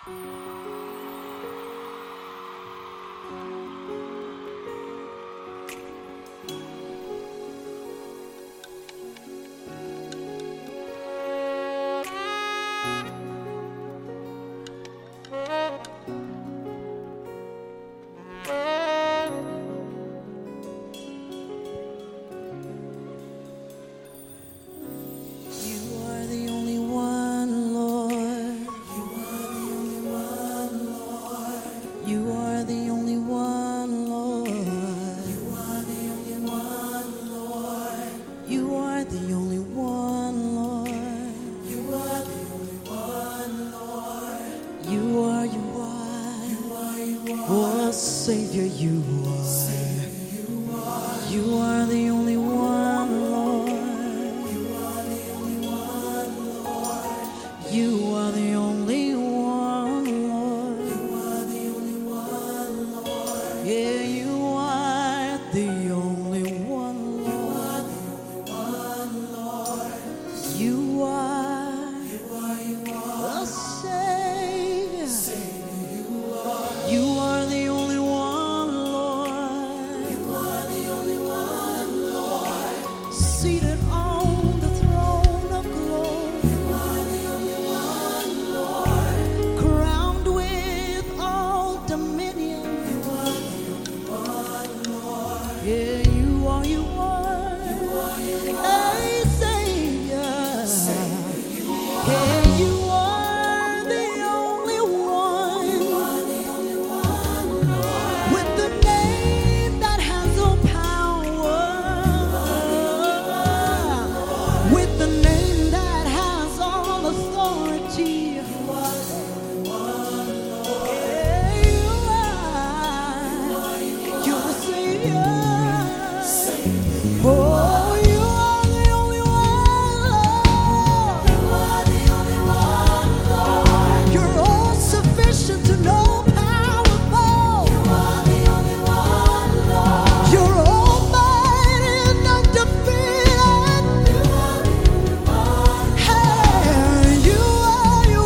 Savior, you are. You are the only one, Lord. You are the only one, Lord. You are the only one, Lord. You are the only one, Lord. Yeah, you are the only one, Lord. You are the Savior. You are the only one, Lord. You are the only one, Lord. Seated on the throne of glory. You are the only one, Lord. Crowned with all dominion. You are the only one, Lord. Yeah, you are, you are. You are, you are. Hey, Savior. Savior, you are. Yeah, you are the only one. You are the only one, Lord. With the name that has all power. With the name that has all authority. You are the only one, Lord. Yeah, you are. You're the Savior. Oh, you are the only one, Lord. You are the only one, Lord. You're all sufficient to know powerful. You are the only one, Lord. You're almighty and undefeated. You are the only one. Hey, you are, you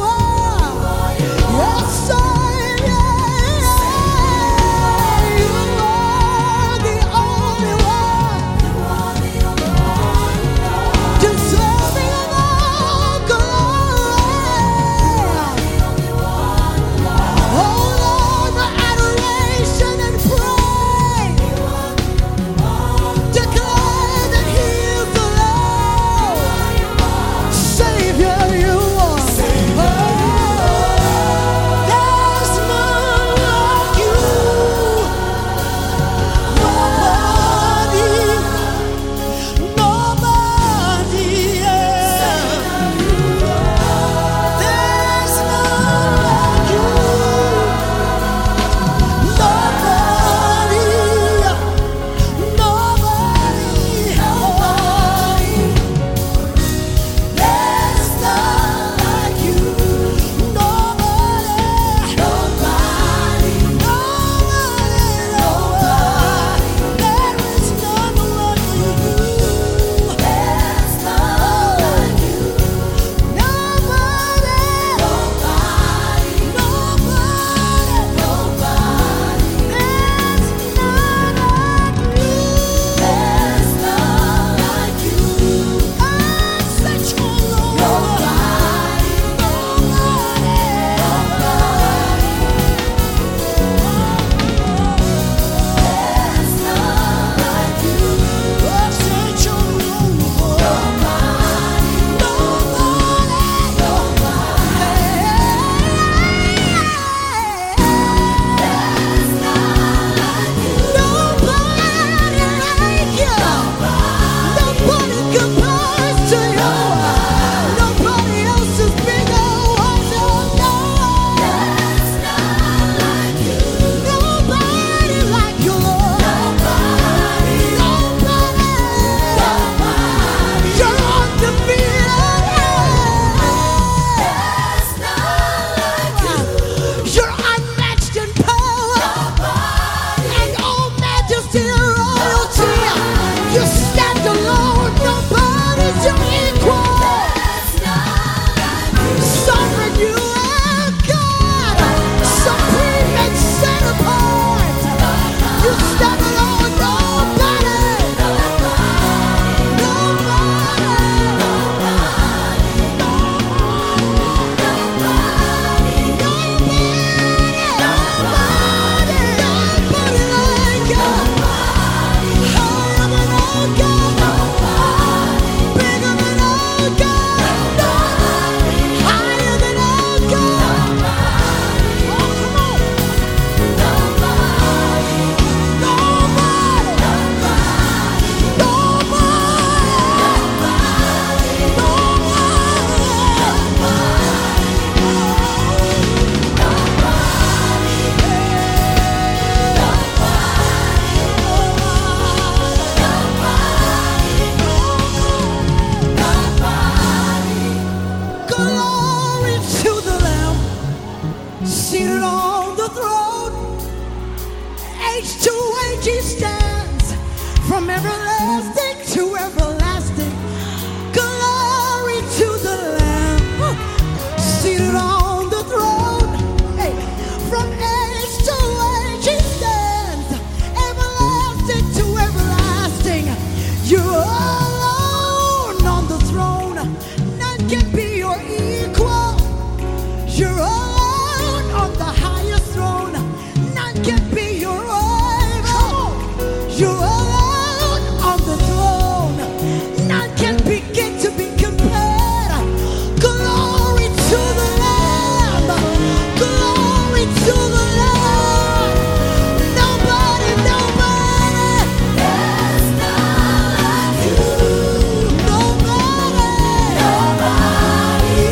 age to age he stands, from everlasting to everlasting. Glory to the Lamb seated on the throne. Hey, from age to age he stands, everlasting to everlasting. You're alone on the throne, none can be your equal. You're alone on the highest throne, none can be your rival. You're alone on the throne, none can begin to be compared. Glory to the Lamb, glory to the Lamb. Nobody, nobody, there's none like you. Nobody, nobody,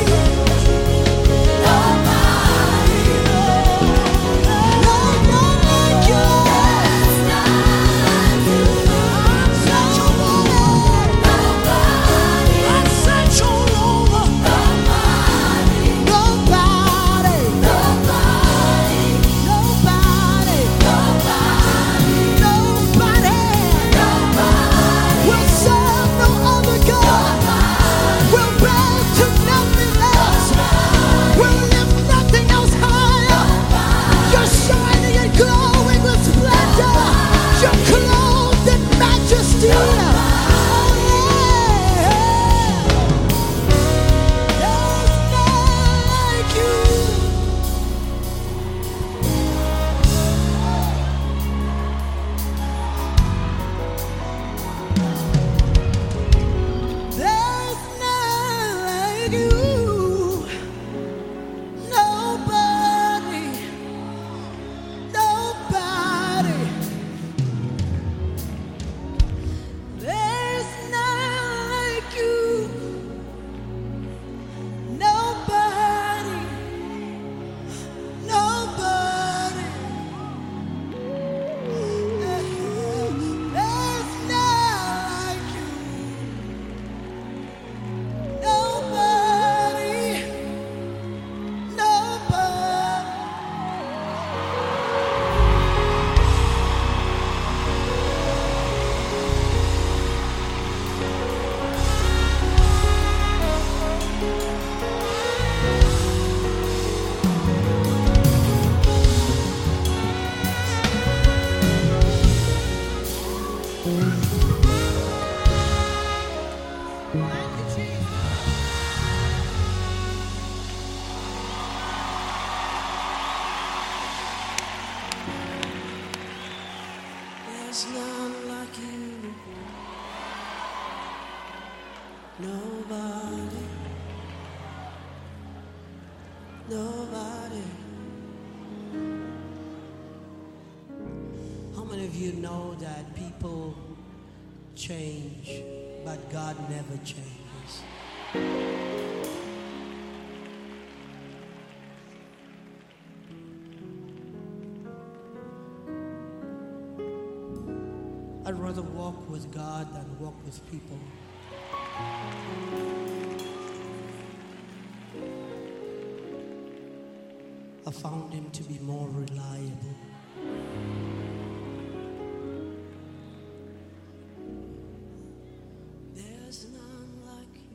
nobody, none like you. There's none like you. I'm such a woman. Nobody. I'm such a woman. Nobody. Nobody. Nobody. Nobody. Nobody. Nobody. We'll serve no other God. We'll bow to nothing else. We'll lift nothing else higher. You're shining and glowing with splendor. You're clothed in majesty. Oh, yeah. There's none like you. There's none like you. Nobody, nobody. There's none like you. Nobody, nobody. There's none like you. Nobody, nobody. There's none like you. Nobody, nobody. How many of you know that people change, but God never changes? I'd rather walk with God than walk with people. I found him to be more reliable. There's none like you.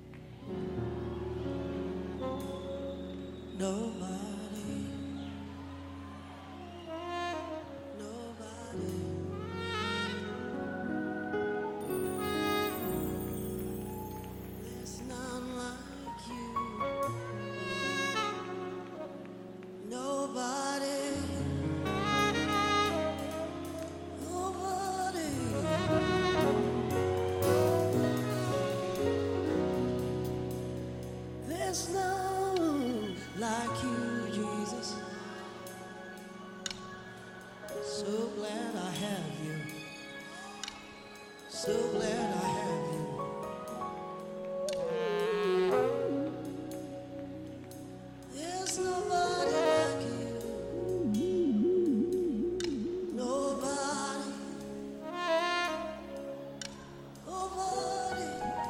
Nobody. Nobody. There's none like you. Nobody. Nobody. There's none like you, Jesus. So glad I have you. So glad I have you. There's nobody like you. Nobody. Nobody.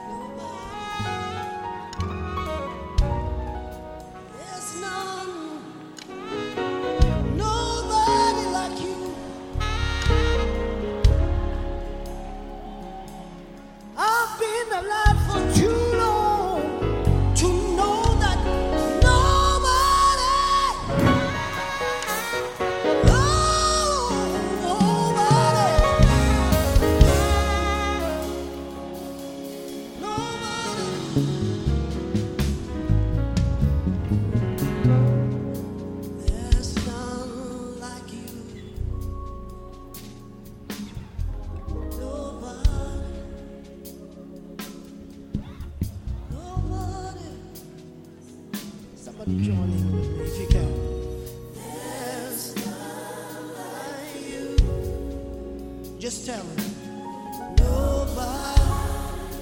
Nobody. There's none. Nobody like you. Somebody join in with me if you can. There's none like you. Just tell him. Nobody.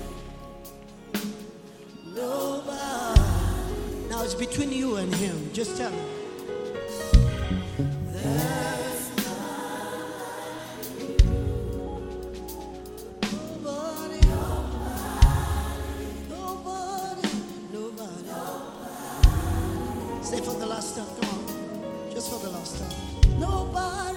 Nobody. Now it's between you and him. Just tell him. There's none like you. Nobody. Nobody. Nobody. Say for the last time. Come on. Just for the last time. Nobody.